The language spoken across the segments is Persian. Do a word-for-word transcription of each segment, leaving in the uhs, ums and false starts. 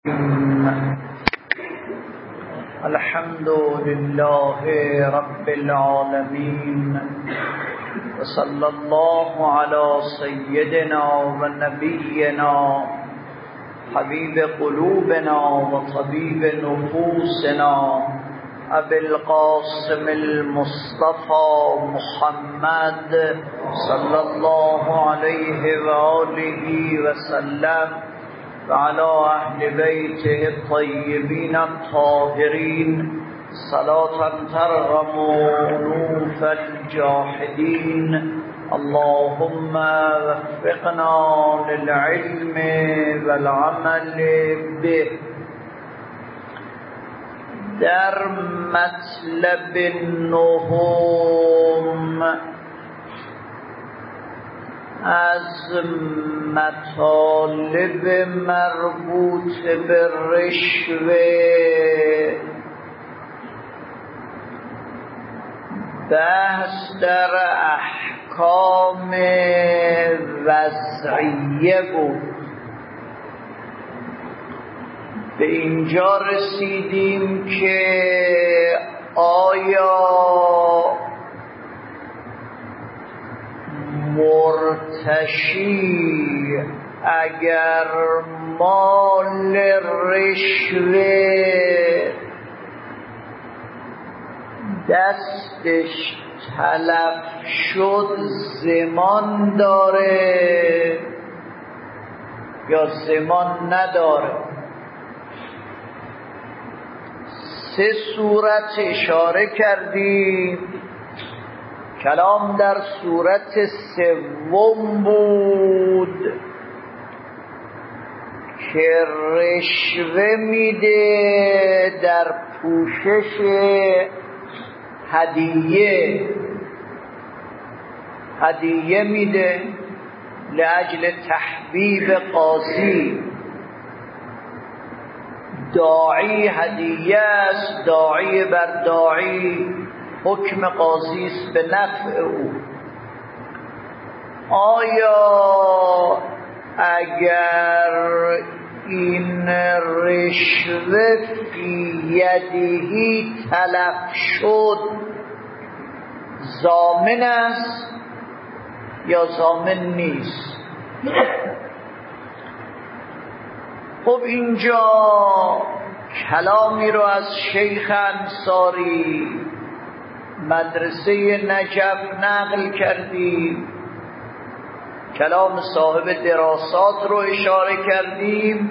الحمد لله رب العالمين وصلى الله على سيدنا ونبينا حبيب قلوبنا وطبيب نفوسنا أبي القاسم المصطفى محمد صلى الله عليه وآله وسلم وعلى أهل بيته الطيبين الطاهرين صلاة ترغم أنوف الجاحدين. اللهم وفقنا للعلم والعمل به. در مطلب النهم از مطالب مربوط به رشوه بحث در احکام وضعیه بود. به اینجا رسیدیم که آیا مرتشی اگر مال رشوه دستش تلف شد ضمان داره یا ضمان نداره؟ سه صورت اشاره کردیم. کلام در صورت سوم بود که رشوه میده در پوشش هدیه هدیه میده لأجل تحبیب قاضی. داعی هدیه است، داعی بر داعی حکم قاضی است به نفع او. آیا اگر این رشوه فی یدهی تلف شد ضامن است یا ضامن نیست؟ خب اینجا کلامی رو از شیخ انصاری مدرسه نجف نقل کردیم، کلام صاحب دراسات رو اشاره کردیم.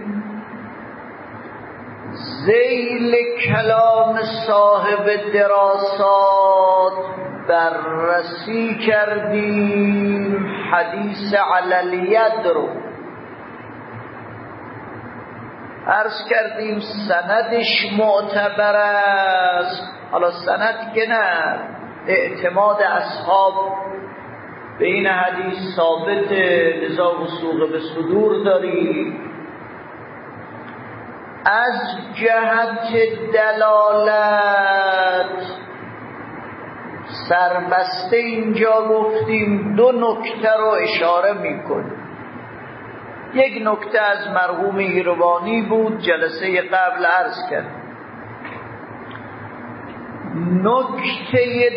ذیل کلام صاحب دراسات بررسی کردیم حدیث علی الید رو عرض کردیم. سندش معتبر است. حالا سند که نه، اعتماد اصحاب به این حدیث ثابت، لذا وثوق به صدور داری. از جهت دلالت سربسته اینجا گفتیم دو نکته رو اشاره میکنیم. یک نکته از مرحوم ایروانی بود، جلسه قبل عرض کرد. نکته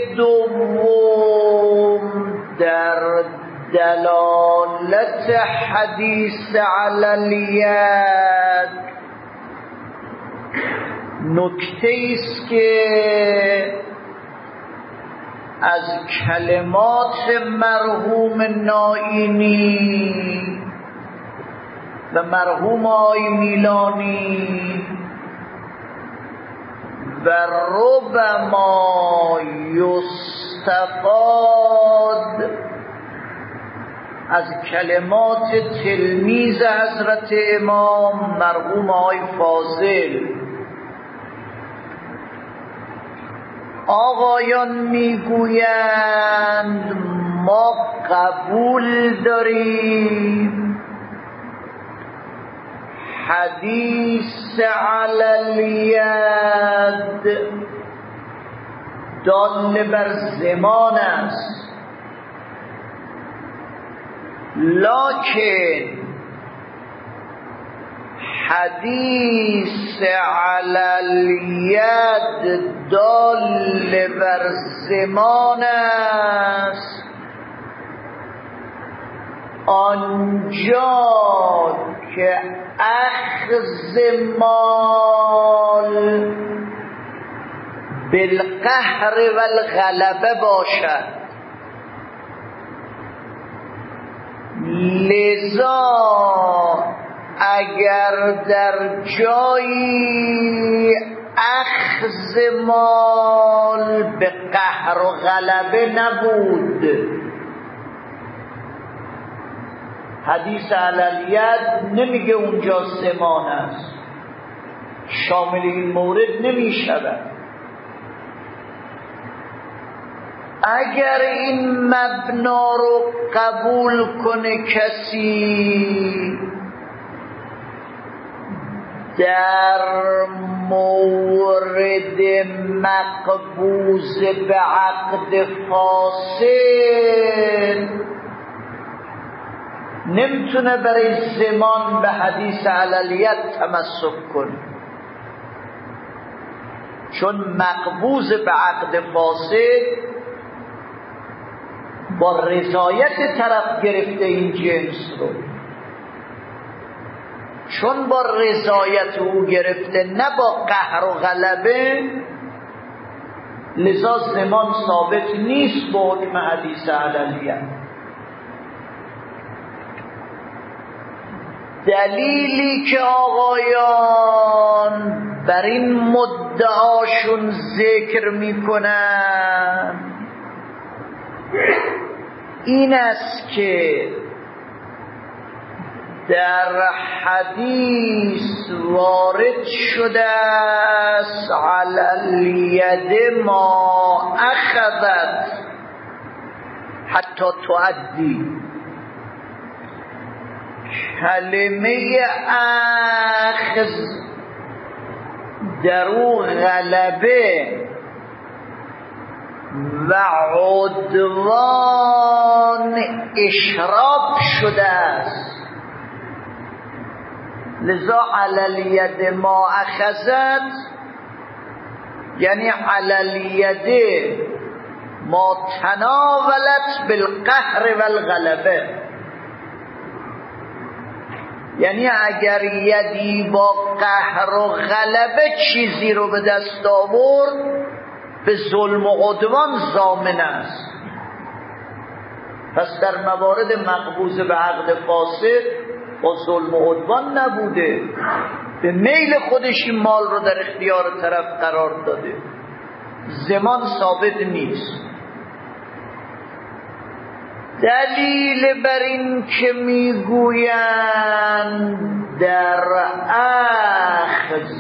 دوم در دلالت حدیث علی الید نکته ایست که از کلمات مرحوم نائینی و مرحوم آی میلانی و ربما یستفاد از کلمات تلمیذ حضرت امام مرحوم آی فاضل. آقایان میگویند ما قبول داریم حدیث علی الید دال بر زمان است، لکن حدیث علی الید دال بر زمان است آنجا که اخذ مال بالقهر و الغلبه باشد. لذا اگر در جایی اخذ مال به قهر و غلبه نبود، حدیث علی الید نمیگه اونجا زمان است، شامل این مورد نمیشود. اگر این مبنا رو قبول کنه کسی در مورد مقبوض به عقد فاسد، نمیتونه برای زمان به حدیث علی الید تمسک کنه، چون مقبوض به عقد فاسد با رضایت طرف گرفته این جنس رو، چون با رضایت او گرفته نه با قهر و غلبه، لذا زمان ثابت نیست با حکم حدیث علی الید. دلیلی که آقایان بر این مدعاشون ذکر میکنن این است که در حدیث وارد شده است علی الید ما اخذت حتی تؤدی. کلمه اخذ در او غلبه و عدوان اشراف شده است، لذا علی الید ما اخذت یعنی علی الید ما تناولت بالقهر و الغلبه، یعنی اگر یدی با قهر و غلبه چیزی رو به دست آورد به ظلم و عدوان ضامن است. پس در موارد مقبوض به عقد فاسد با ظلم و عدوان نبوده، به میل خودش این مال رو در اختیار طرف قرار داده، زمان ثابت نیست. دلیل بر این که میگویند در اخذ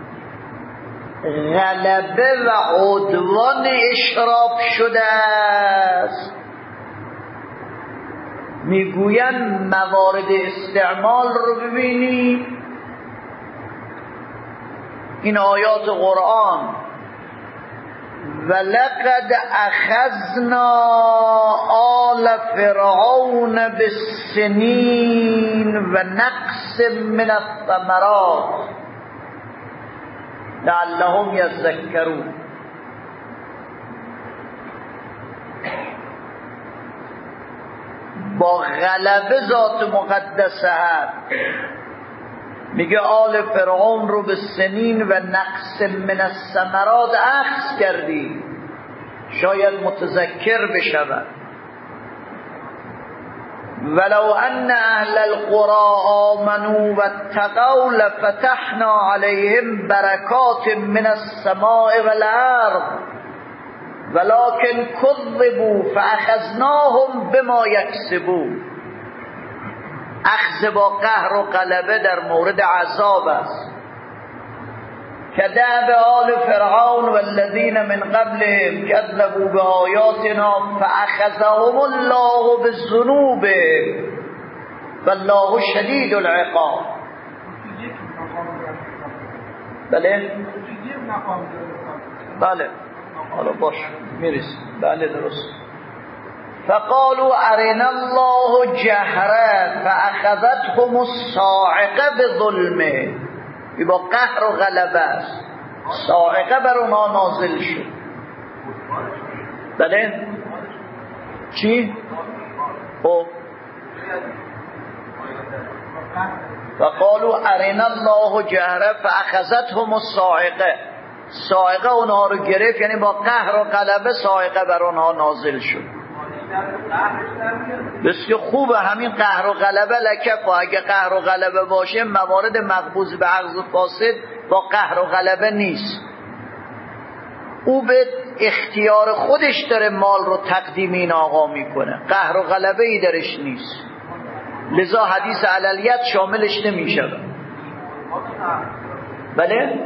غلبه و عدوان اشراف شده است، میگویند موارد استعمال رو ببینید. این آیات قرآن ولقد اخذنا آل فرعون بالسنین و نقص من الثمرات لعلهم یذکرون. با غلبه ذات مقدسه هست، میگه آل فرعون رو به سنین و نقص من الثمرات اخذ کردی، شاید متذکر بشود. ولو ان اهل القرى آمنوا واتقوا لفتحنا عليهم بركات من السماء والارض ولكن كذبوا فاخذناهم بما يكسبون. اخذ با قهر و غلبه در مورد عذاب است، که دأب آل فرعون والذین من قبلهم كذبوا بآیاتنا فأخذهم الله بذنوبهم والله شدید العقاب. بله بله حالا باش میرسیم. بله درست. فقالوا ارنا الله جهرا فاخذتهم الصاعقه بظلمه این با قهر و غلبه است. صاعقه بر اونها نازل شد. بله؟ چی؟ خب فقالوا ارنا الله جهره فاخذتهم الصاعقه. صاعقه اونها رو گرفت، یعنی با قهر و غلبه صاعقه بر اونها نازل شد. بسیار خوبه همین قهر و غلبه لکف. و اگه قهر و غلبه باشه موارد مقبوض به عقض فاسد با قهر و غلبه نیست. او به اختیار خودش داره مال رو تقدیم این آقا میکنه، قهر و غلبه ای درش نیست. لذا حدیث علیت شاملش نمیشه. بله؟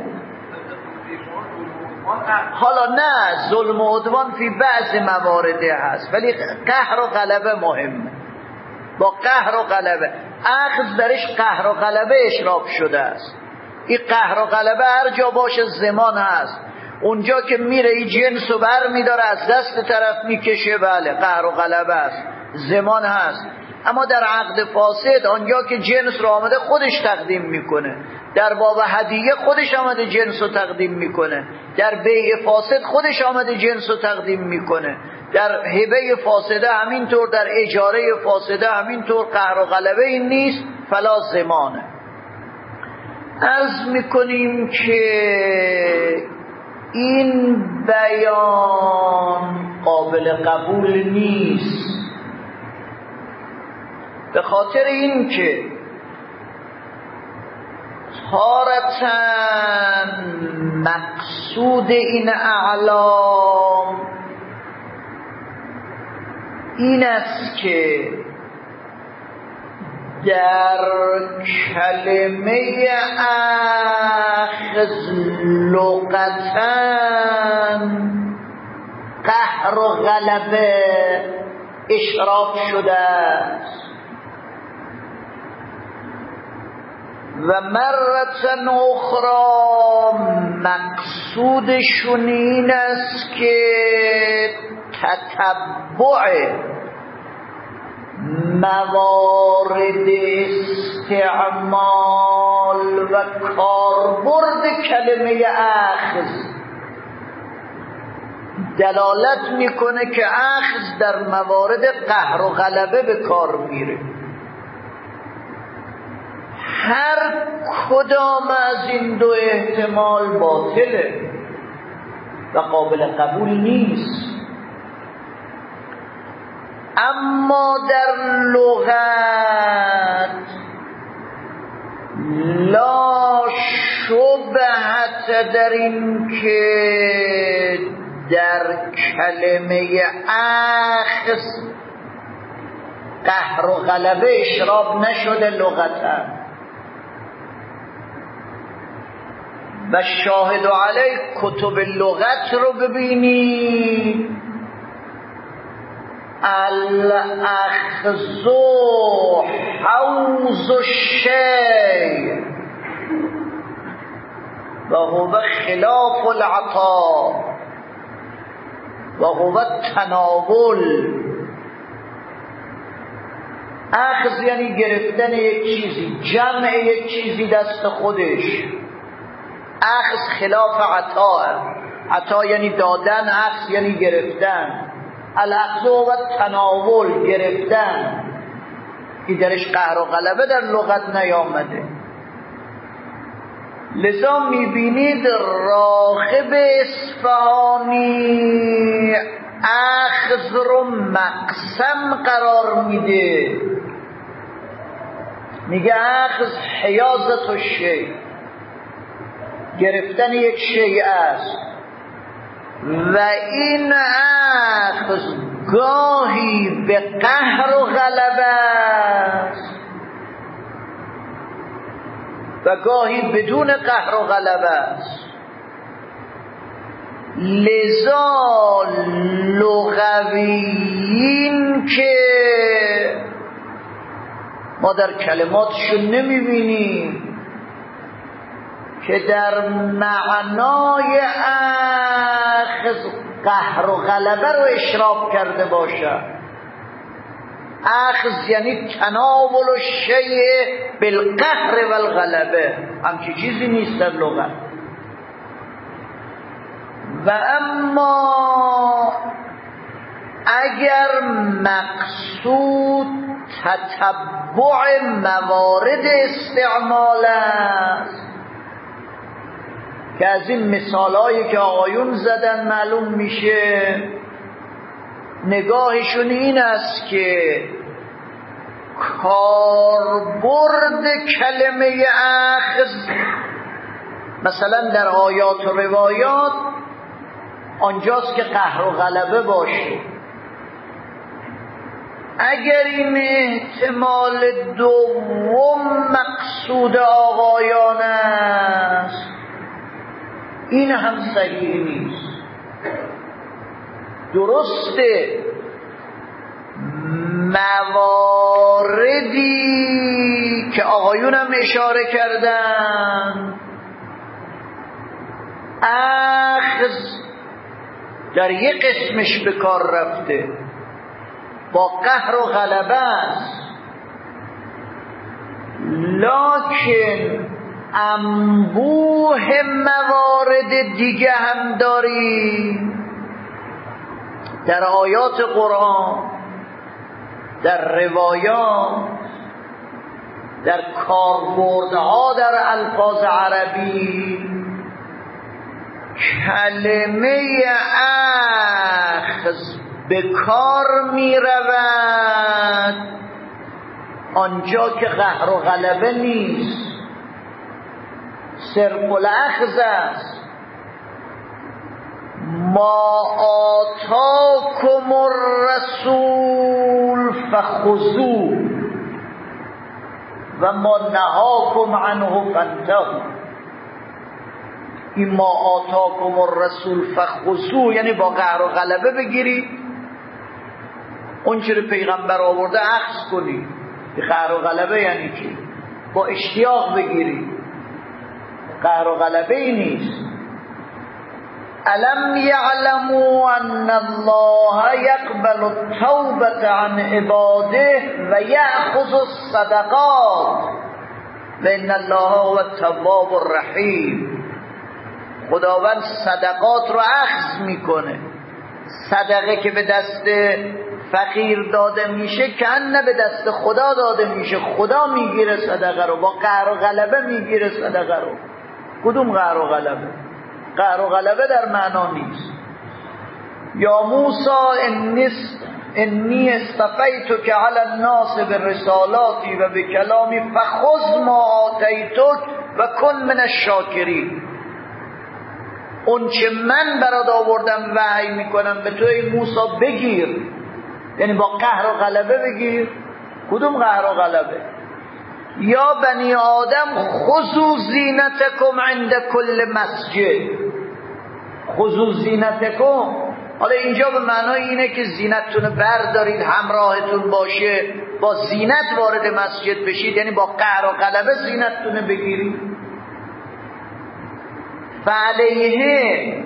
حالا نه، ظلم و عدوان فی بعض موارده هست، ولی قهر و غلبه مهمه. با قهر و غلبه اخذ درش قهر و غلبه اشراف شده است. این قهر و غلبه هر جا باشه زمان هست. اونجا که میره این جنس رو بر میداره از دست طرف میکشه، بله قهر و غلبه است، زمان هست. اما در عقد فاسد آنجا که جنس رو آمده خودش تقدیم میکنه، در باب هدیه خودش آمده جنس رو تقدیم میکنه، در بیع فاسد خودش آمده جنس رو تقدیم میکنه، در هبه فاسده همینطور، در اجاره فاسده همینطور. قهر و غلبه این نیست، فلا زمانه. عرض میکنیم که این بیان قابل قبول نیست، به خاطر این که تارتاً مقصود این اعلام این است که در کلمه اخذ لغتاً قهر و غلبه اشراف شده است و مرة اخرى مقصودشون این است که تتبع موارد استعمال و کاربرد کلمه اخذ دلالت میکنه که اخذ در موارد قهر و غلبه به کار میره. هر کدام از این دو احتمال باطله و قابل قبول نیست. اما در لغت لا شبهت در این که در کلمه اخذ قهر و غلبه اشراف نشده لغتا. و شاهد علیه کتب لغت رو ببینید، الاخذ حوز الشیء و هو خلاف العطا و هو التناول. اخذ یعنی گرفتن یک چیزی، جمع یک چیزی دست خودش. اخذ خلاف عطا، عطا یعنی دادن، اخذ یعنی گرفتن. الاخذ و تناول گرفتن، این درش قهر و غلبه در لغت نیامده. لذا میبینید راغب اصفهانی اخذ رو مقسم قرار میده، میگه اخذ حیازت الشیء، گرفتن یک شیء است. و این اخذ گاهی به قهر و غلبه است و گاهی بدون قهر و غلبه است. لذا لغویین که ما در کلماتشون نمیبینیم که در معنای اخذ قهر و غلبه رو اشراف کرده باشه، اخذ یعنی تناول الشیء بالقهر والغلبه، همچی چیزی نیست در لغت. و اما اگر مقصود تتبع موارد استعمال است، که از این مثالهایی که آقایون زدن معلوم میشه نگاهشون این است که کاربرد کلمه اخذ مثلا در آیات و روایات آنجاست که قهر و غلبه باشه. اگر این احتمال دوم مقصود آقایان است، این هم صحیح نیست. درسته مواردی که آقایون هم اشاره کردن اخذ در یک قسمش به کار رفته با قهر و غلبه است، لکن انبوه موارد دیگه هم داریم در آیات قرآن، در روایات، در کاربردها در الفاظ عربی. کلمه اخذ به کار می رود آنجا که قهر و غلبه نیست، صرف الاخذ است. ما آتاکم الرسول فخذوه و ما نهاکم عنه فانتهوا. این ما آتاکم الرسول فخذوه یعنی با قهر و غلبه بگیرید، اون چیزی پیغمبر آورده اخذ کنید. قهر و غلبه یعنی چی؟ با اشتیاق بگیرید، قهر و غلبه ای نیست. الم یعلموا ان الله یقبل التوبة عن عباده و یأخذ الصدقات و ان الله هو التواب الرحیم. خداوند صدقات رو اخذ میکنه. صدقه که به دست فقیر داده میشه که نه به دست خدا داده میشه، خدا میگیره صدقه رو، با قهر و غلبه میگیره صدقه رو. کدوم قهر و غلبه؟ قهر و غلبه در معنا نیست. یا موسی انی اصطفیتک علی الناس برسالاتی و بکلامی فخذ ما آتیتک و کن من الشاکرین. اون چه من برات آوردم وحی میکنم به تو ای موسی بگیر، یعنی با قهر و غلبه بگیر. کدوم قهر و غلبه؟ یا بنی آدم خذوا زینتکم عند کل مسجد. خذوا زینتکم، حالا اینجا به معنای اینه که زینتتون بردارید همراهتون باشه، با زینت وارد مسجد بشید، یعنی با قهر و غلبه زینتتون بگیرید. فعلیه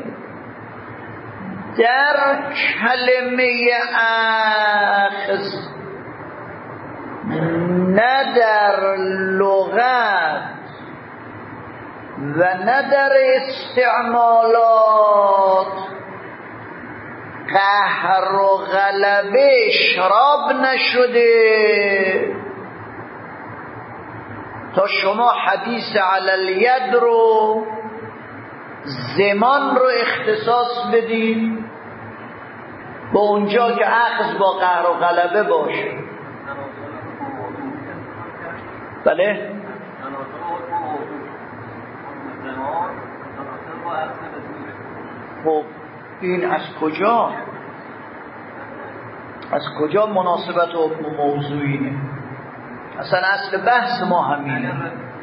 در کلمه اخذ نه در لغت و نه در استعمالات قهر و غلبه اشراب نشده تا شما حدیث علی الید رو، زمان رو اختصاص بدید با اونجا که اخذ با قهر و غلبه باشه. بله؟ خب این از کجا؟ از کجا مناسبت حکم موضوعینه؟ اصلا اصل بحث ما همینه.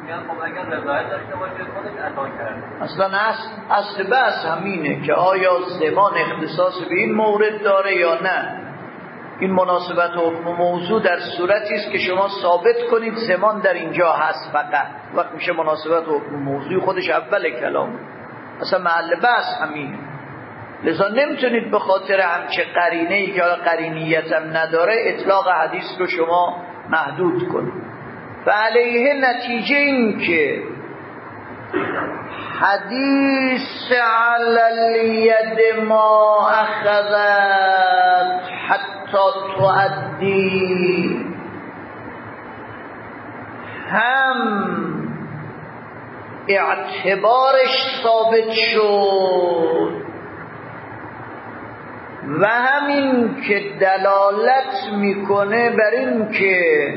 اصلا اصل, اصل بحث همینه که آیا زمان اختصاص به این مورد داره یا نه. این مناسبت حکم موضوع در صورتی است که شما ثابت کنید زمان در اینجا هست فقط، وقت میشه مناسبت حکم موضوع خودش اول کلام. اصلا محل بحث همینه. لذا نمیتونید به خاطر همچه قرینه‌ای که قرینیت هم نداره اطلاق حدیث رو شما محدود کنید. و علیه نتیجه این که حدیث علی الید ما اخذت حتی تؤدی هم اعتبارش ثابت شد و همین که دلالت میکنه بر این که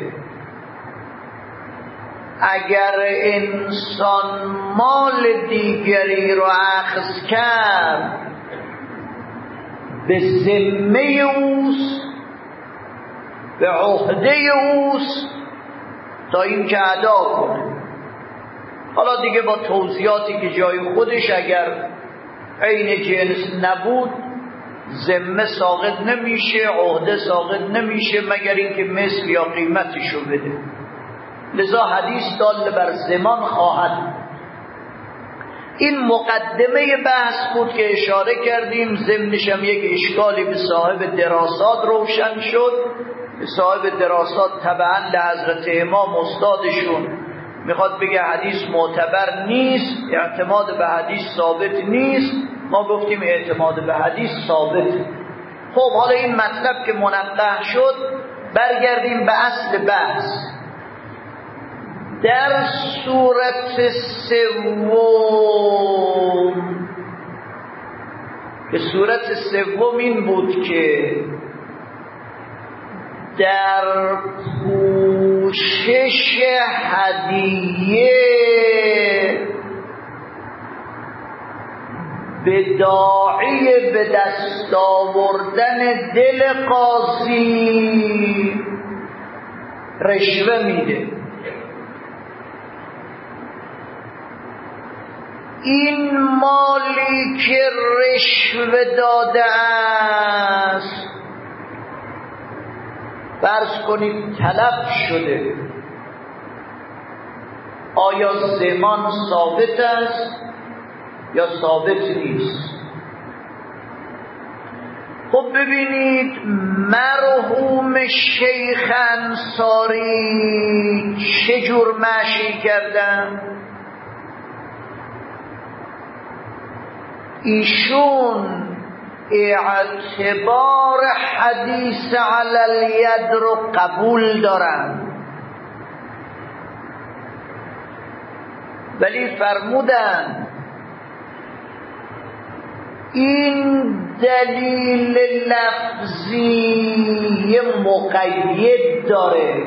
اگر انسان مال دیگری رو اخذ کرد به ذمه اوست، به عهده اوست تا این که ادا کنه. حالا دیگه با توضیحاتی که جای خودش، اگر عین جنس نبود ذمه ساقط نمیشه، عهده ساقط نمیشه مگر اینکه مثل یا قیمتشو بده. لذا حدیث دال بر زمان خواهد. این مقدمه بحث بود که اشاره کردیم. ضمنش هم یک اشکالی به صاحب دراسات روشن شد. صاحب دراسات طبعا لحضرت امام استادشون میخواد بگه حدیث معتبر نیست، اعتماد به حدیث ثابت نیست. ما گفتیم اعتماد به حدیث ثابت. خب حالا این مطلب که منقح شد، برگردیم به اصل بحث. در صورت سوم، به صورت سوم این بود که در پوشش هدیه به داعی به دست آوردن دل قاضی رشوه میده. این مالی که رشوه داده است، فرض کنید تلف شده، آیا ضمان ثابت است یا ثابت نیست؟ خب ببینید مرحوم شیخ انصاری چه جور مشی کردن. ایشون اعتبار حدیث علی الید رو قبول دارن، ولی فرمودن این دلیل لفظی مقید داره،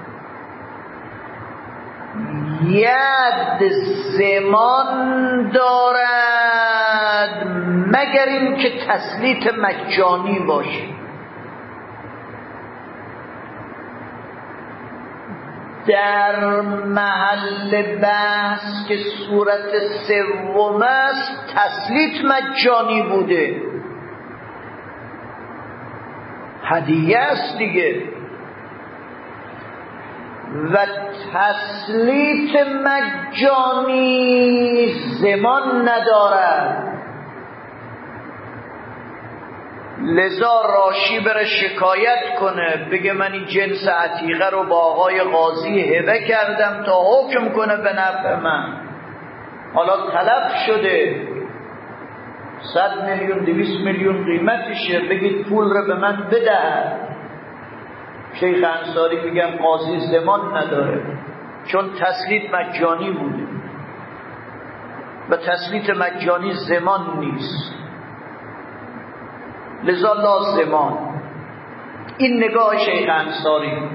ید زمان دارد مگر این که تسلیت مجانی باشه. در محل بحث که صورت سوم است تسلیت مجانی بوده، هدیه است دیگه، و تسلیت مجانی زمان ندارد. لذا راشی بره شکایت کنه، بگه من این جنس عتیقه رو با آقای قاضی هبه کردم تا حکم کنه به نفع من، حالا تلف شده، صد میلیون دویست میلیون قیمتشه، بگید پول رو به من بده. شیخ انصاری میگم قاضی زمان نداره، چون تسلیت مجانی بوده و تسلیت مجانی زمان نیست، لذا لازمان. این نگاه شیخ انصاری.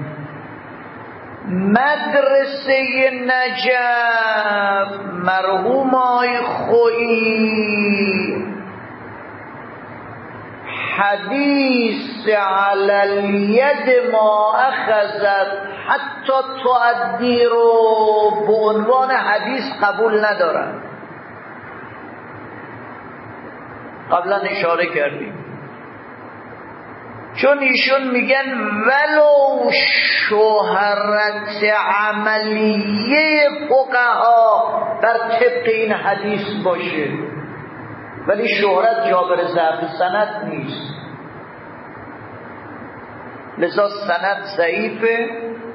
مدرسه نجف مرحوم آی خویی حدیث علی الید ما اخذت حتی تؤدی رو به عنوان حدیث قبول ندارن. قبلا اشاره کردیم، چون ایشون میگن ولو شهرت عملیه فقها بر طبق این حدیث باشه، ولی شهرت جابر ضعف سند نیست، لذا سند ضعیفه،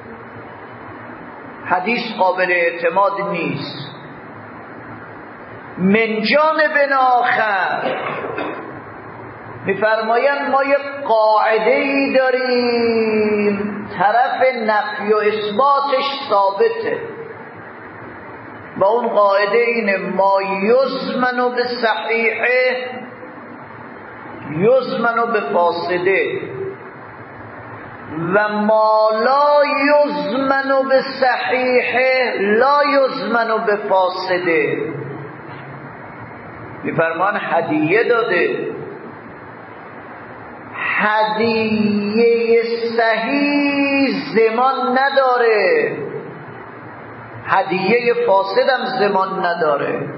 حدیث قابل اعتماد نیست. من جانب آخر میفرمایند ما یک قاعده ای داریم طرف نفی و اثباتش ثابته و اون قاعده اینه ما یضمن به صحیحه یضمن به فاسده و ما لا یضمن به صحیحه لا یضمن به فاسده. میفرمان هدیه داده، هدیه صحیح زمان نداره، هدیه فاسدم زمان نداره.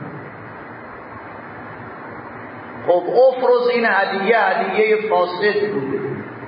خب افرض این هدیه هدیه فاسد بوده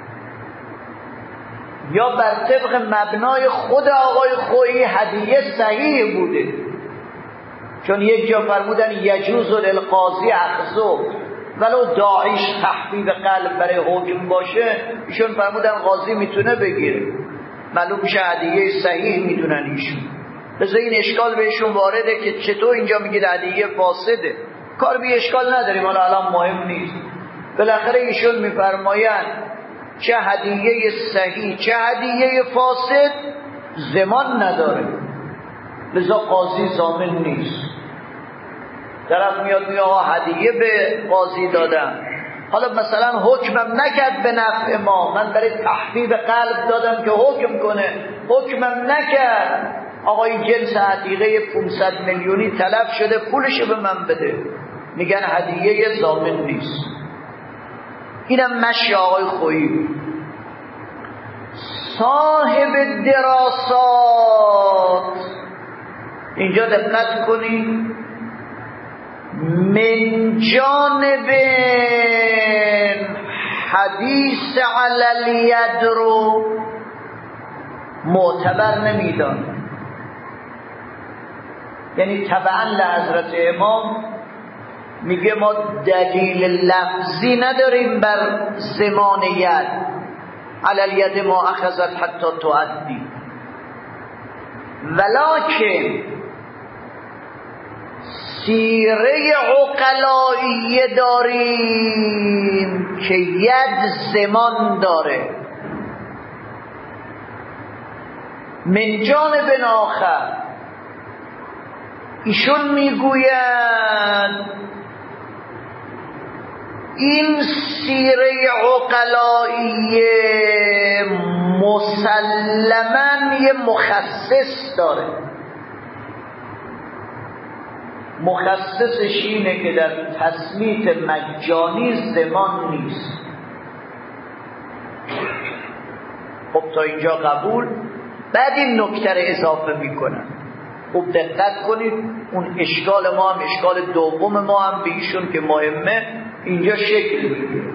یا بر طبق مبنای خود آقای خویی هدیه صحیح بوده، چون یک جا فرمودن یجوز للقاضی اخذو ولو داعیش تحبیب قلب برای حکم باشه، ایشون فرمودن قاضی میتونه بگیره، معلوم میشه هدیه صحیح میدونن ایشون. لذا این اشکال بهشون وارده که چطور اینجا میگید هدیه فاسده. کار بی اشکال نداریم، حالا الان مهم نیست. بالاخره ایشون میفرمایند چه هدیه صحیح چه هدیه فاسد زمان نداره، لذا قاضی ضامن نیست. طرف میاد میگه آقا هدیه به قاضی دادم، حالا مثلا حکمم نکرد به نفع ما، من برای تحبیب قلب دادم که حکم کنه، حکمم نکرد، آقا این جنس عتیقه پانصد میلیونی تلف شده پولشو به من بده، میگن هدیه ضامن نیست. اینم مشی آقای خویی. صاحب دراسات اینجا دقت کنید، من جانب حدیث علی الید رو معتبر نمیدان، یعنی طبعا لحضرت امام میگه ما دلیل لفظی نداریم بر زمان ید، علی الید ما اخذت حتی تعدی، ولکن سیره عقلائیه داریم که ید زمان داره. من جانب آخر ایشون میگوید این سیره عقلائیه مسلماً یه مخصص داره. مخصصش اینه که در تسمیت مجانی زمان نیست. خب تا اینجا قبول. بعد این نکته رو اضافه میکنن. خب دقت کنید، اون اشکال ما هم اشکال دوم ما هم به ایشون که مهمه اینجا شکل میگیره.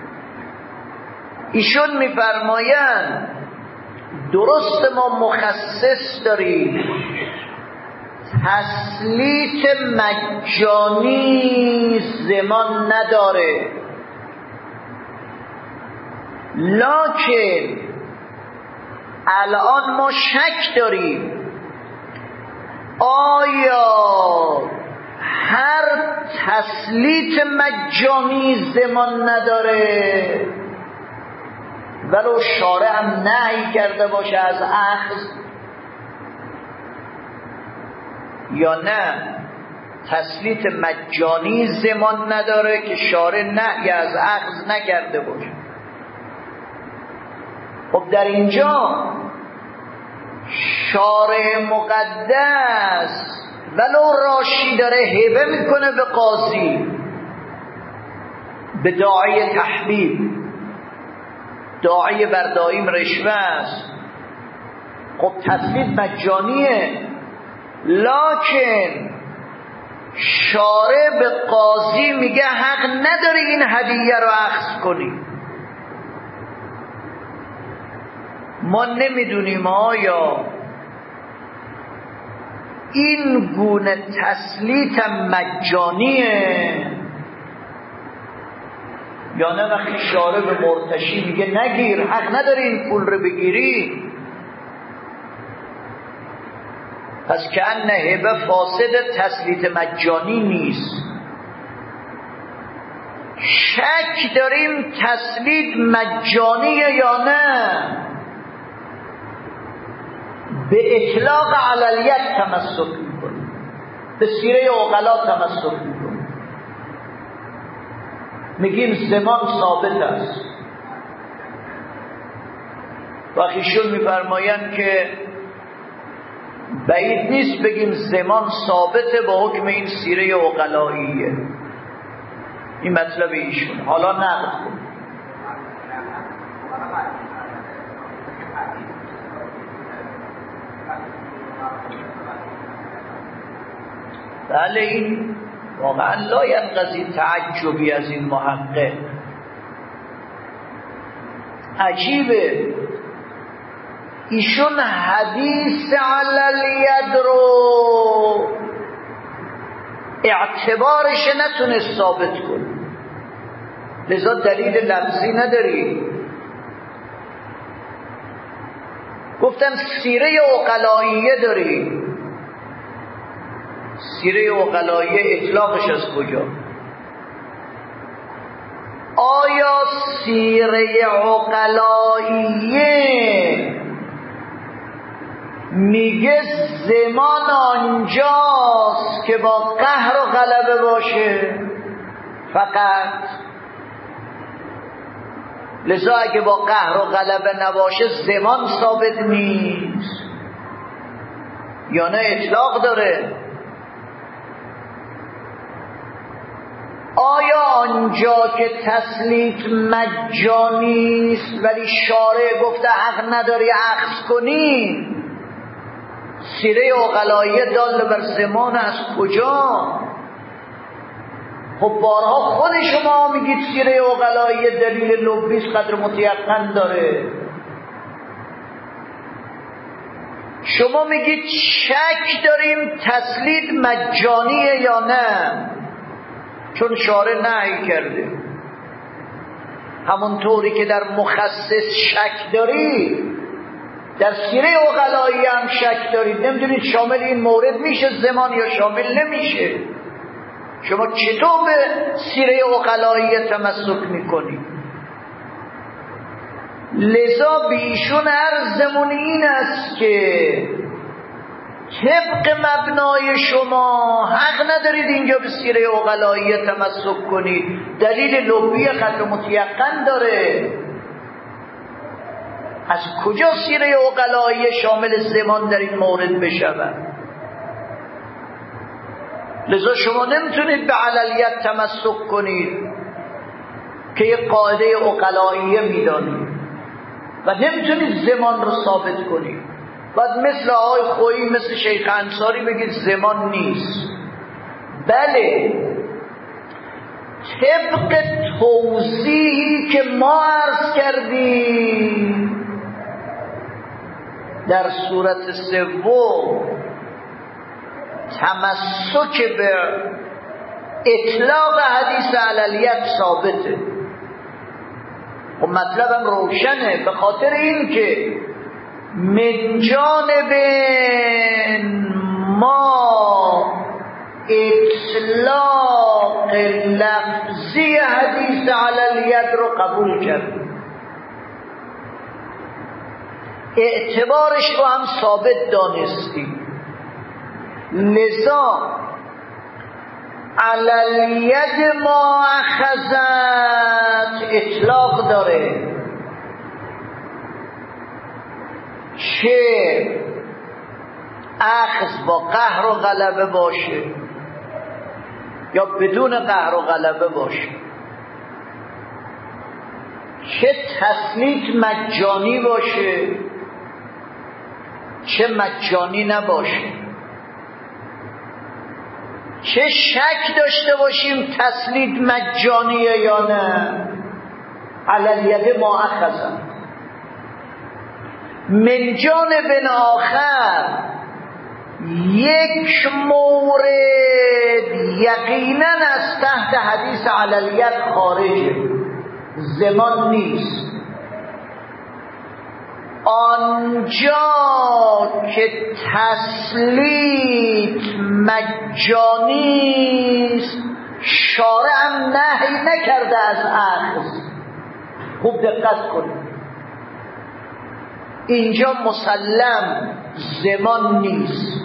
ایشون میفرمایند درست ما مخصص داریم، تسلیت مجانی زمان نداره، لکن الان ما شک داریم آیا هر تسلیت مجانی زمان نداره ولو شارع هم نهی کرده باشه از اخذ، یا نه تسلیت مجانی زمان نداره که شارع نهی از اخذ نکرده باشه. خب در اینجا شارع مقدس ولو راشی داره هبه میکنه به قاضی، به داعی تحبیب، داعی بر دایم رشوه است، خب تسلیت مجانیه، لکن شارع به قاضی میگه حق نداری این هدیه رو اخذ کنی. ما نمیدونیم آیا این گونه تسلیت مجانیه یا نه وقتی شارع به مرتشی میگه نگیر، حق نداری این پول رو بگیری؟ پس که ان هبه فاسد، تسلیط مجانی نیست. شک داریم تسلیط مجانیه یا نه؟ به اطلاق علیت تمسک میکنیم، به سیره عقلا تمسک میکنیم، میگیم زمان ثابت است. و ایشون میفرمایند که بعید نیست بگیم زمان ثابته با حکم این سیره عقلاییه. این مطلب ایشون. حالا نقد کن. بله این واقعا لا ینقضی تعجبی از این محقق. عجیبه ایشون حدیث علالید رو اعتبارش نتونست ثابت کنه، لذا دلیل لفظی نداری. گفتن سیره عقلاییه داری. سیره عقلاییه اطلاقش از کجا؟ آیا سیره عقلاییه میگه زمان آنجاست که با قهر و غلبه باشه فقط؟ لذا اگه با قهر و غلبه نباشه زمان ثابت نیست یا نه اطلاق داره؟ آیا آنجا که تسلیط مجانی است ولی شارع گفته حق نداری اخذ کنی، سیره عقلاییه دال بر زمان از کجا؟ خب بارها خود شما میگید سیره عقلاییه دلیل لبیس قدر متیقن داره. شما میگید شک داریم تسلیط مجانیه یا نه، چون شارع نهی کرده. همونطوری که در مخصص شک داری، در سیره عقلایی هم شک دارید، نمیدونید شامل این مورد میشه زمان یا شامل نمیشه. شما چطور به سیره عقلایی تمسک میکنید؟ لذا بیشون عرضمون این است که طبق مبنای شما حق ندارید اینجا به سیره عقلایی تمسک کنید، دلیل لبی قدر متیقن داره. از کجا سیره عقلایی شامل زمان در این مورد بشود؟ لذا شما نمیتونید به علالیت تمسک کنید که یک قاعده عقلاییه میدانید و نمیتونید زمان رو ثابت کنید. بعد مثل آقای خویی، مثل شیخ انصاری بگید زمان نیست. بله، طبق توضیحی که ما عرض کردیم در صورت سوم، تمسک به اطلاق حدیث علالیت ثابته. و مطلبم روشنه، به خاطر این که من جانب ما اطلاق لفظی حدیث علالیت رو قبول کرد، اعتبارش رو هم ثابت دانستیم. لذا علالیت ما اخذت اطلاق داره، چه اخذ با قهر و غلبه باشه یا بدون قهر و غلبه باشه، چه تسلیط مجانی باشه چه مجانی نباشه، چه شک داشته باشیم تسلیط مجانیه یا نه، علالیت ما اخذت. من جانب آخر یک مورد یقینا از تحت حدیث علالیت خارجه، زمان نیست. آنجا که تسلیت مجانی است شارع هم نهی نکرده از اخذ. خوب دقت کنید، اینجا مسلم زمان نیست.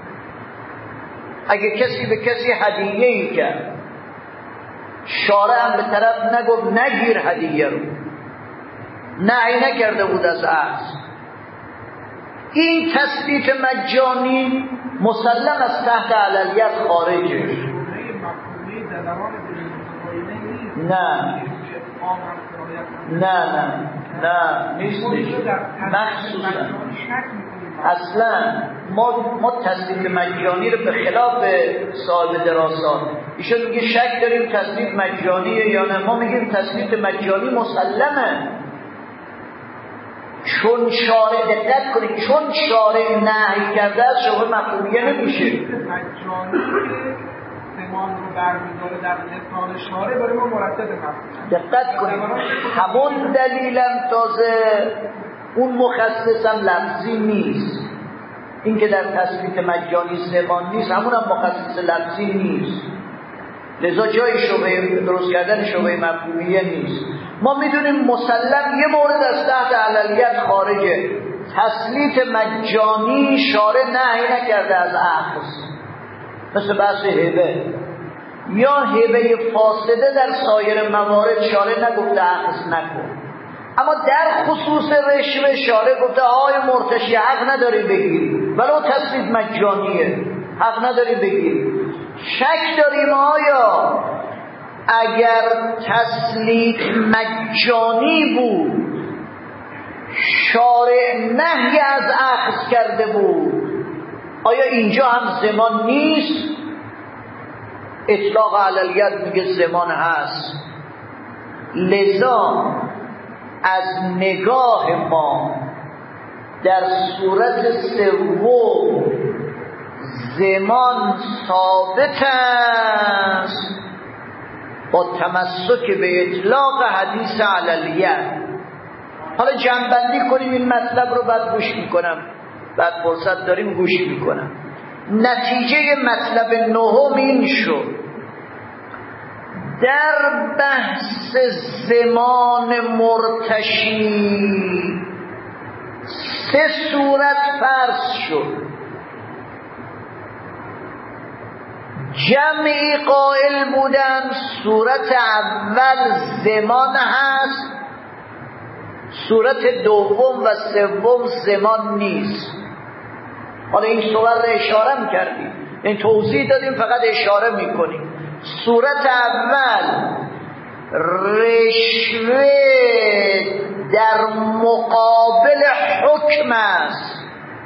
اگه کسی به کسی هدیه‌ای کرد شارع هم به طرف نگفت نگیر هدیه رو، نهی نکرده بود از اخذ. این تثبیت مجانی مسلم از تحت عللیت خارجه. نه نه نه نه نیستش. مخصوصا اصلا ما ما تثبیت مجانی رو به خلاف صاحب دراسات، ایشون میگه شک داریم تثبیت مجانیه یا نه، ما میگیم تثبیت مجانی مسلمه. چون شارع دقت کنید، چون شارع نهی کرده از شبه مفهومیه نمیشه. مجانی زمان رو برمیداره در لسان شارع برای ما مرتب مفهوم. دقت کنید، همون دلیلم تازه اون مخصصم لفظی نیست. این که در تثبیت مجانی زمان نیست همون هم مخصص لفظی نیست، لذا جای شبه درست کردن شبه مفهومیه نیست. ما میدونیم مسلم یه مورد از تحت عللیت خارجه. تسلیت مجانی شارع نهی نکرده از اخذ، مثل بحث هبه یا هبه فاسده در سایر موارد شارع نگفته اخذ نکن، اما در خصوص رشوه شارع گفته آقای مرتشی حق نداری بگیری، ولو تسلیت مجانیه حق نداری بگیری. شک داریم آیا اگر تسلیت مجانی بود شارع نهی از اخذ کرده بود، آیا اینجا هم زمان نیست؟ اطلاق عللیت میگه زمان هست. لذا از نگاه ما در صورت سوم زمان ثابت است با تمسک به اطلاق حدیث عللیت. حالا جنبندی کنیم این مطلب رو، بعد گوش میکنم، بعد فرصت داریم گوش میکنم. نتیجه مطلب نهم این شد در بحث زمان مرتشی سه صورت فرض شد. جمعی قائل بودن صورت اول زمان هست، صورت دوم و سوم زمان نیست. حالا این صور رو اشاره می‌کردیم، این توضیح دادیم، فقط اشاره می‌کنیم. صورت اول رشوه در مقابل حکم است،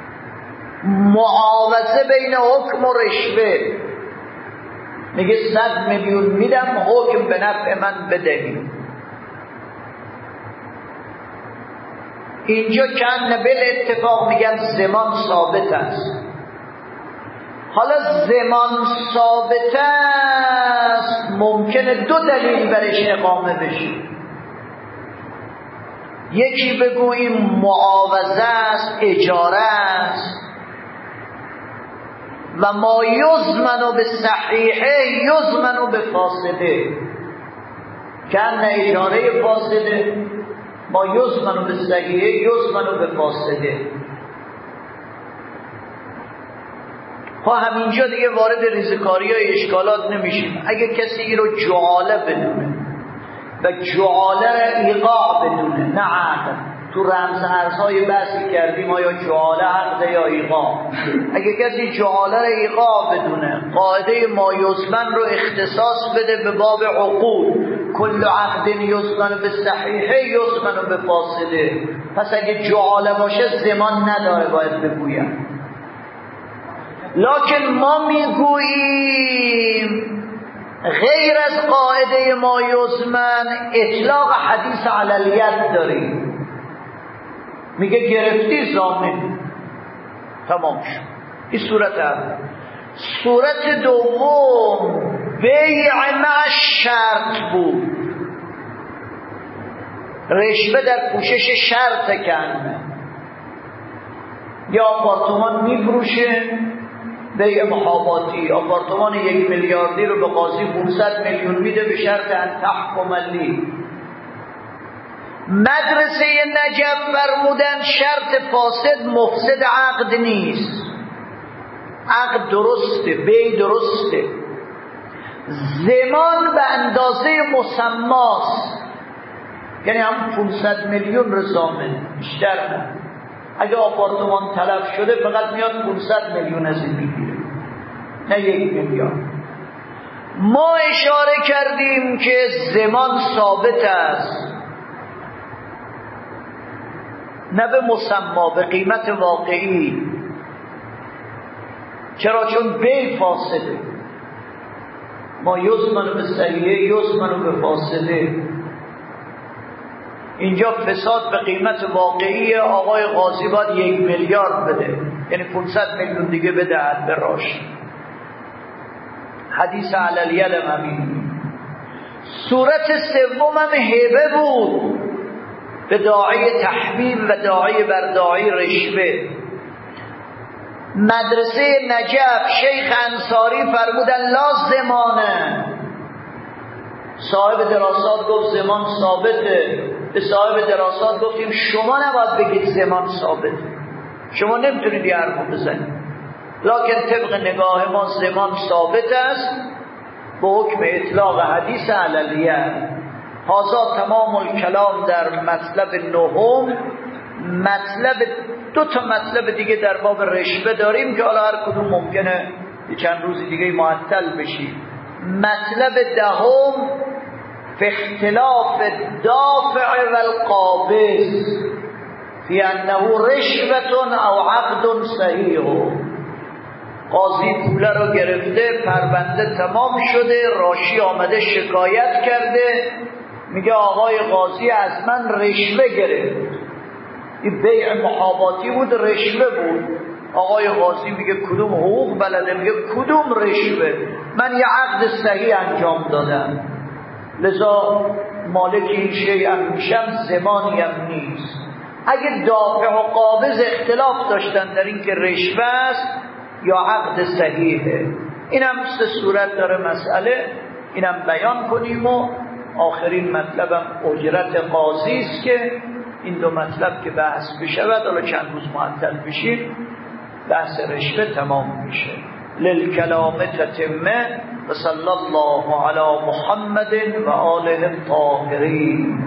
معاوضه بین حکم و رشوه. میگه صد میلیون میدم حکم به نفع من بدهی. اینجا کن بل اتفاق میگن زمان ثابت است. حالا زمان ثابت است ممکنه دو دلیل برش اقامه بشه. یکی بگوییم معاوضه است، اجاره است و ما یضمن به صحیحه یضمن به فاسده، کن اجاره فاسده، ما یضمن به صحیحه یضمن به فاسده. ها همینجا دیگه وارد ریزکاری های اشکالات نمیشیم. اگه کسی این رو جعاله بدونه و جعاله را ایقاع بدونه، نه عقل، تو رمز ارزهای بحثی کردیم آیا جعاله عقده یا ایقاع. اگه کسی جعاله را ایقاع بدونه، قاعده ما یضمن رو اختصاص بده به باب عقود، کل عقد یضمن به صحیحه یضمن به فاسده، پس اگه جعاله باشه زمان نداره باید بگویم. لکن ما میگوییم غیر از قاعده ما یضمن اطلاق حدیث عللیت داریم. میگه گرفتی ضامن، تمام شد. این صورت اول. صورت دوم بیع مع شرط بود. رشوه در پوشش شرط کنه. یا آپارتمان میفروشه بیع محاباتی، آپارتمان یک میلیاردی رو به قاضی پانصد میلیون میده به شرط ان تحکم لی. مدرسه نجف فرمودن شرط فاسد مفسد عقد نیست، عقد درسته، بیع درسته، زمان به اندازه مسماست، یعنی هم پانصد میلیون رو ضامن، بیشتر نه. اگه آپارتمان تلف شده فقط میاد پانصد میلیون از این میگیره، نه یک میلیارد. ما اشاره کردیم که زمان ثابت است، نه به مسما، به قیمت واقعی. چرا؟ چون بیع فاسده. ما یزمن به صحیحه یزمن به فاسده. اینجا فساد به قیمت واقعی، آقای قاضی باید یک میلیارد بده، یعنی پانصد میلیون دیگه بدهد به راش. حدیث علیل همین. صورت سوم هم هبه بود به داعی تحویل و داعی بر داعی رشوه. مدرسه نجف شیخ انصاری فرمودن لا زمانه. صاحب دراسات گفت زمان ثابته. به صاحب دراسات گفتیم شما نباید بگید زمان ثابته، شما نمیتونید یه حرفو بزنید، لکن طبق نگاه ما زمان ثابت است به حکم اطلاق حدیث علیه. هذا تمام الکلام در مطلب نهم. مطلب دو تا مطلب دیگه در باب رشوه داریم که حالا هر کدوم ممکنه چند روز دیگه معطل بشی. مطلب دهم فی اختلاف الدافع و القابض فی انه رشوه او عقد صحیح. قاضی پوله رو گرفته، پرونده تمام شده، راشی آمده شکایت کرده، میگه آقای قاضی از من رشوه گرفت. این بیع محاباتی بود، رشوه بود. آقای قاضی میگه کدوم حقوق بلده؟ میگه کدوم رشوه؟ من یه عقد صحیح انجام دادم، لذا مالک این شیء هم میشم، زمانی هم نیست. اگه دافع و قابض اختلاف داشتن در این که رشوه است یا عقد صحیحه، اینم سه صورت داره مسئله، اینم بیان کنیم. و آخرین مطلبم اجرت قاضی است که این دو مطلب که بحث بشود، حالا چند روز معطل بشیم، بحث رشوه تمام میشه. للکلام تتمه. و صلی الله علی محمد و آله الطاهرین.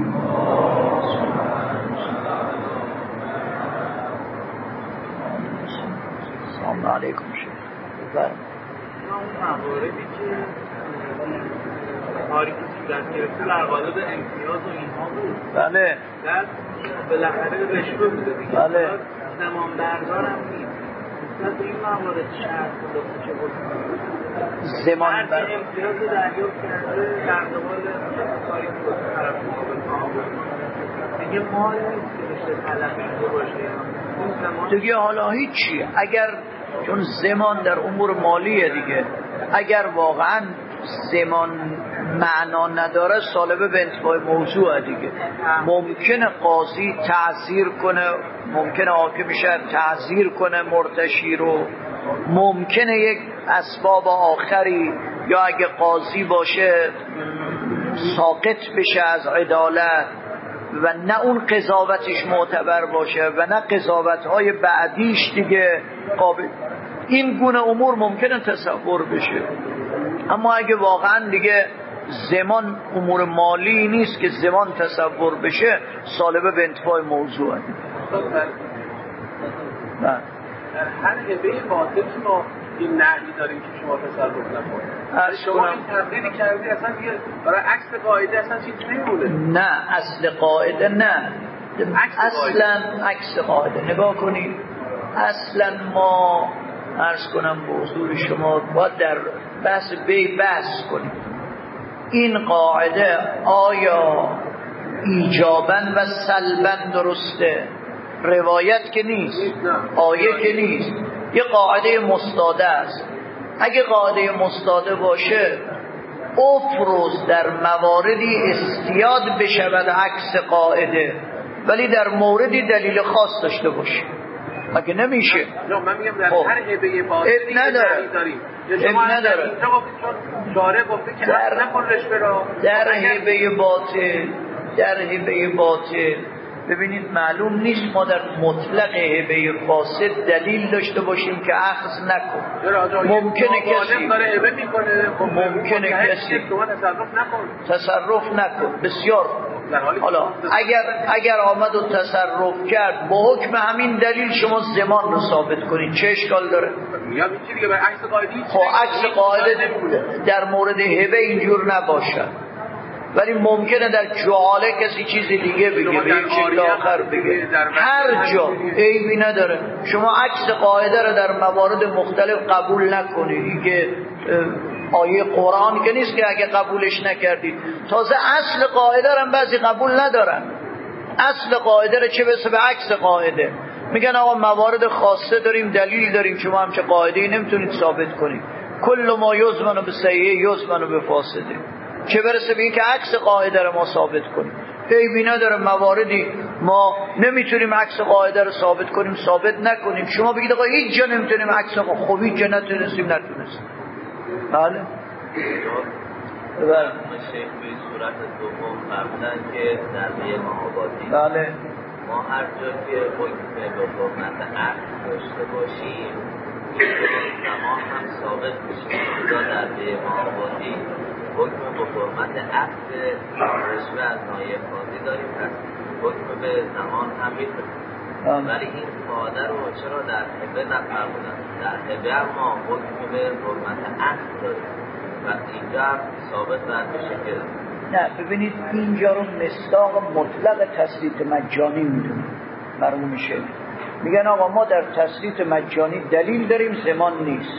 سلام علیکم شیخ. بله. اون مواردی که تاریخی صورت گرفته در قالب امتیاز و اینها بود. بله. در بالاخره رشوه بوده دیگه. بله. زمان بردار هم نیست. مثلا این موارد شرط بوده چه بود؟ زمان بردار. هر امتیاز دریافت کرده در قبال کاری که بود طرف مقابل دیگه مال نیست که بشه طلب شده باشه. دیگه حالا هیچی. اگر چون زمان در امور مالیه دیگه، اگر واقعا زمان معنا نداره سالبه به انتفاع موضوع دیگه. ممکنه قاضی تعزیر کنه، ممکنه حاکم شهر تعزیر کنه مرتشی رو، ممکنه یک اسباب آخری، یا اگه قاضی باشه ساقط بشه از عدالت و نه اون قضاوتش معتبر باشه و نه قضاوت‌های بعدیش دیگه قابل. این گونه امور ممکنه تصور بشه. اما اگه واقعا دیگه زمان امور مالی نیست که زمان تصور بشه، سالبه به انتفاع موضوع. در هر هبه باطل ما این نحوی داریم که شما تصور نکنید. شما این تبدیلی کردی اصلا دیگه برای عکس قاعده اصلا چیزی نمیمونه. نه اصل قاعده نه، اصلا عکس قاعده. نگاه کنید اصلا ما عرض کنم به حضور شما باید در بحث بی بحث کنیم. این قاعده آیا ایجاباً و سلباً درسته؟ روایت که نیست، آیه که نیست، یه قاعده مستاده است. اگه قاعده مستاده باشه افرز در مواردی استیاد بشود عکس قاعده، ولی در موردی دلیل خاص داشته باشه. مگه نمیشه؟ نه من میگم در هر هبه باطلی نداره داریم. اب نداره شارع گفته که در نکن رشوه را. در هبه باطل در هبه باطل ببینید معلوم نیست ما در مطلق هبه فاسد دلیل داشته باشیم که اخذ نکن. ممکنه کسی داره هبه میکنه، ممکنه کسی تصرف نکن تصرف نکن بسیار. حالا اگر اگر آمد و تصرف کرد با حکم همین دلیل شما ضمان رو ثابت کنید، چه اشکال داره؟ میگم این چیزی دیگه به عکس قاعده خب عکس قاعده در مورد هبه اینجور نباشد، ولی ممکنه در جعاله کسی چیز دیگه بگه، به یک شکل آخر بگه، هر جا عیبی نداره. شما عکس قاعده رو در موارد مختلف قبول نکنید. این که آیه قرآن که نیست که اگه قبولش نکردید. تازه اصل قاعده رو هم بعضی قبول ندارن. اصل قاعده رو چه برسه به عکس قاعده. میگن آقا موارد خاصه داریم، دلیل داریم، شما هم چه قاعده‌ای نمیتونید ثابت کنید. کل ما یزمن به سیئه یزمن به فاسده، چه برسه به این که عکس قاعده رو ما ثابت کنیم. عیبی نداره مواردی ما نمیتونیم عکس قاعده رو ثابت کنیم ثابت نکنیم. شما بگید آقا هیچ جا نمیتونیم عکس قاعده، خب هیچ جا نتونستیم نتونستیم. بله بله شیخ به صورت دوم فرمودن که در بیه ماهابادی بله ما هر جا که حکم به حرمت عقل داشته باشیم زمان هم ثابت میشه. یا در بیه ماهابادی حکم به حرمت عقل رشوه از نایب قاضی داریم، پس حکم به زمان هم میتونیم، ولی این قاعده رو چرا در هبه نفرمودن؟ در هبه ما حکم به حرمت عقل داریم، پس اینجا هم ثابت باید بشه که نه. ببینید اینجا رو مصداق مطلق تسلیط مجانی میدونیم. مرموم میشه میگن آقا ما در تسلیط مجانی دلیل داریم، زمان نیست.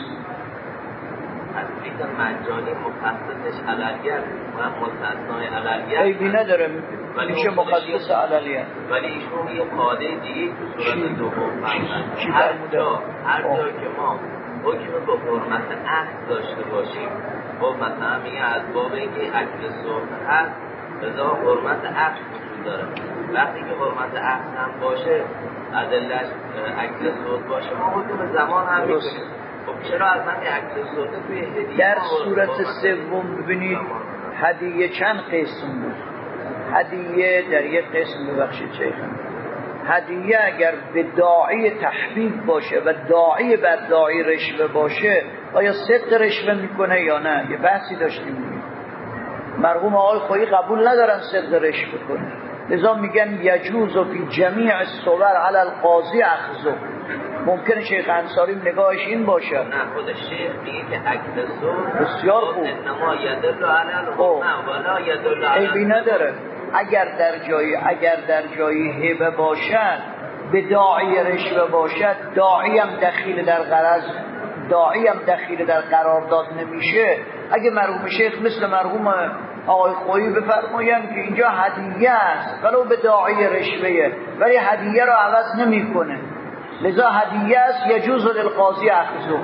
تسلیط مجانی مخصصش عللیت و مستثنای عللیت عیبی نداره، میشه مخصص عللیت، ولی ایشون یه قاعده دیگه تو صورت دوم فرمودن چی هر فرمودن؟ جا هر جا که ما حکم به حرمت عقل داشته باشیم، خب مثلا میگه از باب اینکه اکل صحبت هست رضا حرمت عقل وجود داره. وقتی که حرمت عقل هم باشه ادله‌اش اکل صحبت باشه ما حکم زمان هم میکنیم. خب چرا از من اکل صحبت توی هدیه در صورت سوم ببینید هدیه چند قسم بود. هدیه در یک قسم ببخشید شیخم، هدیه اگر به داعی تحبیب باشه و داعی بر داعی رشوه باشه آیا صدق رشوه میکنه یا نه؟ یه بحثی داشتیم دیگه. مرحوم آقای خویی قبول ندارن صدق رشوه کنه، لذا میگن یجوز فی جمیع الصور علی القاضی اخذ. ممکنه شیخ انصاری نگاهش این باشه. نه خود شیخ میگه که اکل صور بسیار خوب انما یدل علی الحکم ولا یدل علی عیبی نداره. اگر در جایی اگر در جایی هبه باشد به داعی رشوه باشد، داعی هم دخیل در غرض داعی هم دخیل در قرارداد نمیشه. اگه مرحوم شیخ مثل مرحوم آقای خویی بفرمایند که اینجا هدیه است ولو به داعی رشوه، ولی هدیه رو عوض نمیکنه، لذا هدیه است یجوز للقاضی اخذو.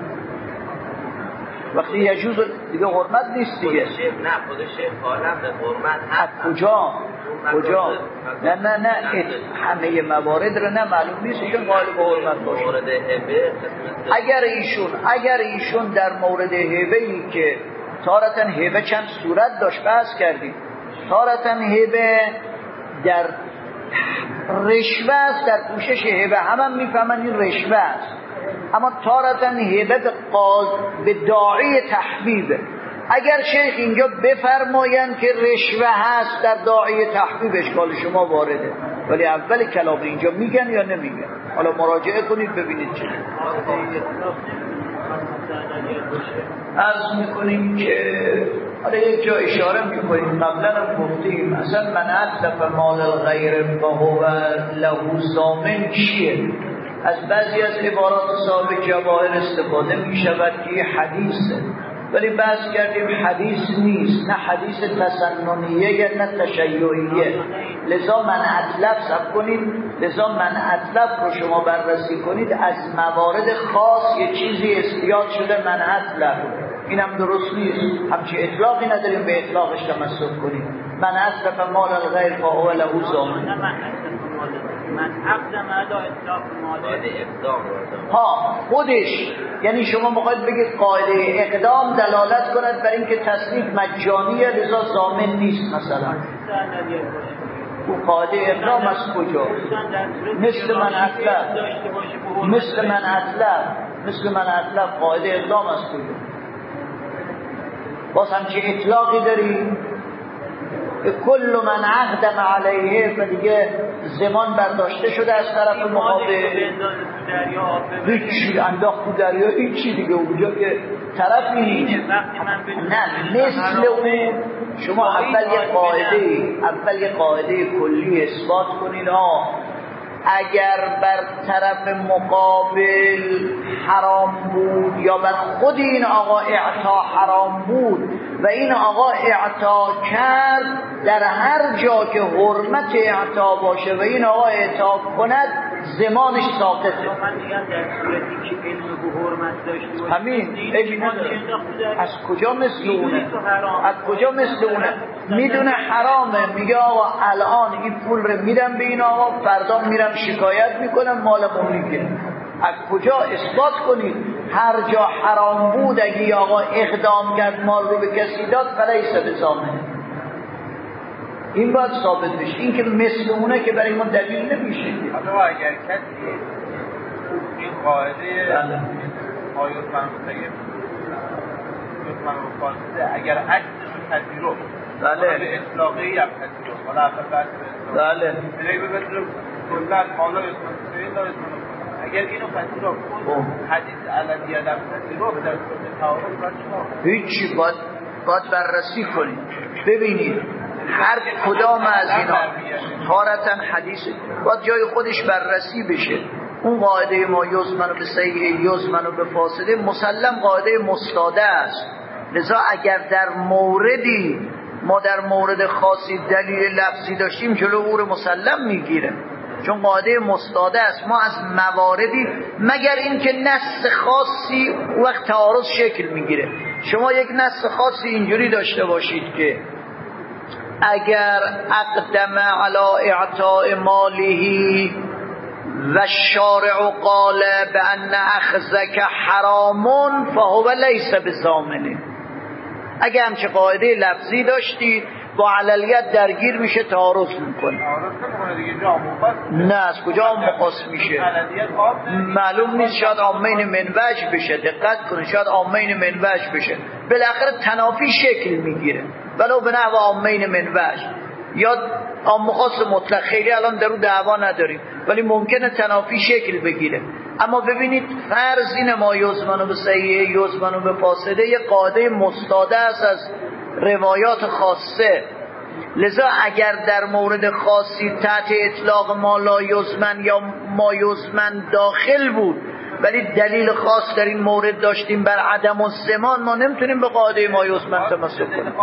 وقتی یجوز دیگه حرمت نیست دیگه. نه خود شیخ قائلم به حرمت هست. کجا؟ کجا؟ نه نه نه همه موارد رو نه معلوم نیست ایشون قائل به حرمت باشه. مورد هبه اگر ایشون اگر ایشون در مورد هبه ای که تارتن هبه چند صورت داشت بحث کردیم، تارتن هبه در رشوه است، در پوشش هبه هم, هم میفهمن این رشوه است، اما تارتن هبه به قاض به داعی تحبیب. اگر شیخ اینجا بفرمایند که رشوه هست در داعی تحبیب اشکال شما وارده، ولی اول کلام اینجا میگن یا نمیگن؟ حالا مراجعه کنید ببینید چه عرض میکنیم که حالا یک جا اشاره میکنیم قبلا هم گفتیم اصلا من اتلف مال الغیر فهو له ضامن چیه؟ از بعضی از عبارات صاحب جواهر استفاده میشود که حدیثه، ولی بحث کردیم حدیث نیست، نه حدیث تسننیه نه تشیعیه. لذا من اتلف سب کنید، لذا من اتلف رو شما بررسی کنید، از موارد خاص یه چیزی استیاد شده من اتلف، اینم درست نیست. همچی اطلاقی نداریم به اطلاقش تمسک کنیم. من اصرف مال الغیر فهو له ضامن. من اقدم علی اطلاق مال ها خودش، یعنی شما میخواید بگید قاعده اقدام دلالت کند بر اینکه تصریف مجانیه لذا ضامن نیست. مثلا او قاعده اقدام از کجا؟ مثل من اطلب مثل من اطلب مثل من اطلب قاعده اقدام از کجا؟ باز همچه اطلاقی داری؟ کل من عقدم علیه و دیگه زمان برداشته شده از طرف مقابل. هیچی انداخت تو دریا، هیچی دیگه اونجا که طرفی نیست. نه مثل اون شما اول یه قاعده اول یه قاعده کلی اثبات کنید. ها اگر بر طرف مقابل حرام بود یا بر خود این آقا اعطا حرام بود و این آقا اعطا کرد، در هر جا که حرمت اعطا باشه و این آقا اعطا کند زمانش ساقطه. من میگم در صورتی که علم به حرمت داشته باشه همین از کجا مثل اونه؟ از کجا مثل اونه؟ میدونه حرامه، میگه آقا الان این پول رو میدم به این آقا، فردا میرم شکایت میکنم مالمو میگیره. از کجا اثبات کنید؟ هر جا حرام بود اگه آقا اقدام کرد مال رو به کسی داد فلیس بضامن. این باید ثابت بشه. این که مثل اونه که برای ما دلیل نمیشه. حالا اگر کسی این قاعده آیات منطقه اگر عکسش پذیرفت بله اطلاقی هم پذیرفت حالا اول بحث بله بله ببینید کلا حالا اسم اگر اینو پذیرفت حدیث علویه هم پذیرفت در صورت تعارض باید چیکار؟ هیچی، باید باید بررسی کنید ببینید هر کدام از اینا تارتن حدیث باید جای خودش بررسی بشه. اون قاعده ما یزمن به صحیح یزمن به فاسده مسلم قاعده مستاده است. لذا اگر در موردی ما در مورد خاصی دلیل لفظی داشتیم جلو او مسلم میگیره، چون قاعده مستاده است. ما از مواردی مگر اینکه نص خاصی وقت تعارض شکل میگیره. شما یک نص خاصی اینجوری داشته باشید که اگر اقدم علی اعطاء ماله و الشارع قال بان اخذک حرام فهو لیس بضامن. اگه همچه قاعده لفظی داشتید با عللیت درگیر میشه، تعارض میکنه. نه از کجا مخاص میشه؟ معلوم نیست، شاید عامین منوج بشه. دقت کنید شاید عامین منوج بشه، بالاخره تنافی شکل میگیره ولو به نحو عامین منوج یا عام خاص مطلق. خیلی الان درو دعوا نداریم ولی ممکنه تنافی شکل بگیره. اما ببینید فرض اینه ما یزمن به صحیح یزمن به فاسده یه قاعده مستاده است از روایات خاصه. لذا اگر در مورد خاصی تحت اطلاق ما لا یزمن یا ما یزمن داخل بود ولی دلیل خاص در این مورد داشتیم بر عدم الزمان، ما نمیتونیم به قاعده ما یزمن تمسک کنیم.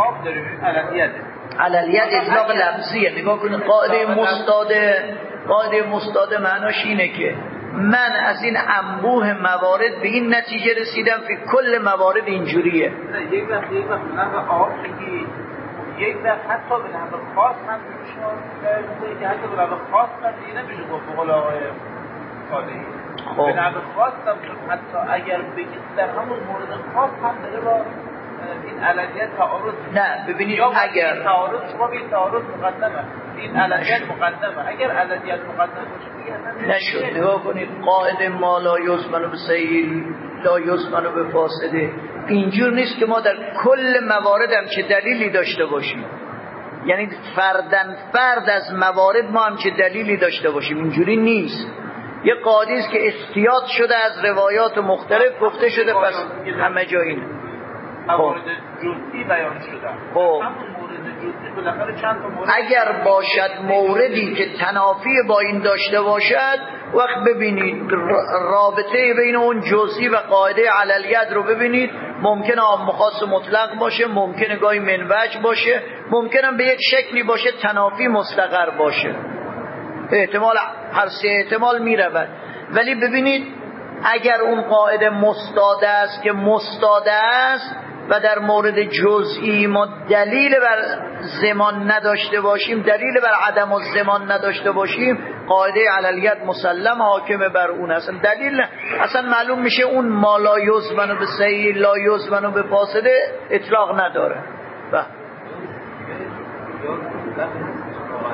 عللیت اطلاق لفظیه. نگاه کنید قاعده مستاده قاعده مستاده معناش اینه که من از این انبوه موارد به این نتیجه رسیدم که کل موارد اینجوریه. نه یک وقت یک وقت نه آب میگی یک وقت حتی به نحو خاص هم میشه که حتی به نحو خاص هم نمیشه گفت به قول آقای صالحی به نحو خاص هم حتی اگر بگید در همون مورد خاص هم داره با این عللیت تعارض. نه ببینید اگر تعارض شما به تعارض مقدمه، این عللیت مقدمه. اگر عللیت مقدمه باشه نشد. نگاه کنید قاعده ما لا یزمن به صحیح لا یزمن به فاسده اینجور نیست که ما در کل موارد هم چه دلیلی داشته باشیم، یعنی فردن فرد از موارد ما هم چه دلیلی داشته باشیم. اینجوری نیست. یه قاعده است که احتیاط شده از روایات مختلف گفته شده پس همه جا اینه. موارد جزئی بیان شده. خب مورد اگر باشد موردی که تنافی با این داشته باشد وقت ببینید رابطه بین اون جزئی و قاعده عللیت رو ببینید. ممکنه عام خاص مطلق باشه، ممکنه گاهی منوج باشه، ممکنه به یک شکلی باشه تنافی مستقر باشه. احتمال هر سه احتمال میرود. ولی ببینید اگر اون قاعده مستاده است که مستاده است و در مورد جزئی ما دلیل بر زمان نداشته باشیم، دلیل بر عدم الزمان نداشته باشیم، قاعده عللیت مسلم حاکم بر اون. اصلا دلیل اصلا معلوم میشه اون ما لا یزمن به صحیح لا یزمن به فاسده اطلاق نداره. و